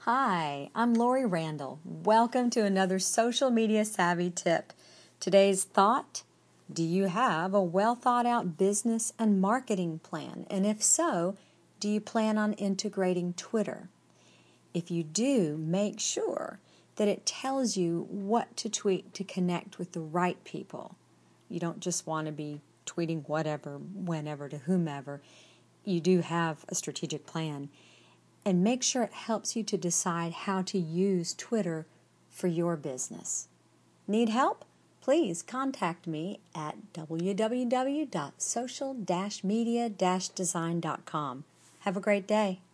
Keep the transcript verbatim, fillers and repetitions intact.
Hi, I'm Lori Randall. Welcome to another Social Media Savvy tip. Today's thought: do you have a well thought out business and marketing plan? And if so, do you plan on integrating Twitter? If you do, make sure that it tells you what to tweet to connect with the right people. You don't just want to be tweeting whatever, whenever, to whomever. You do have a strategic plan. And make sure it helps you to decide how to use Twitter for your business. Need help? Please contact me at w w w dot social dash media dash design dot com. Have a great day.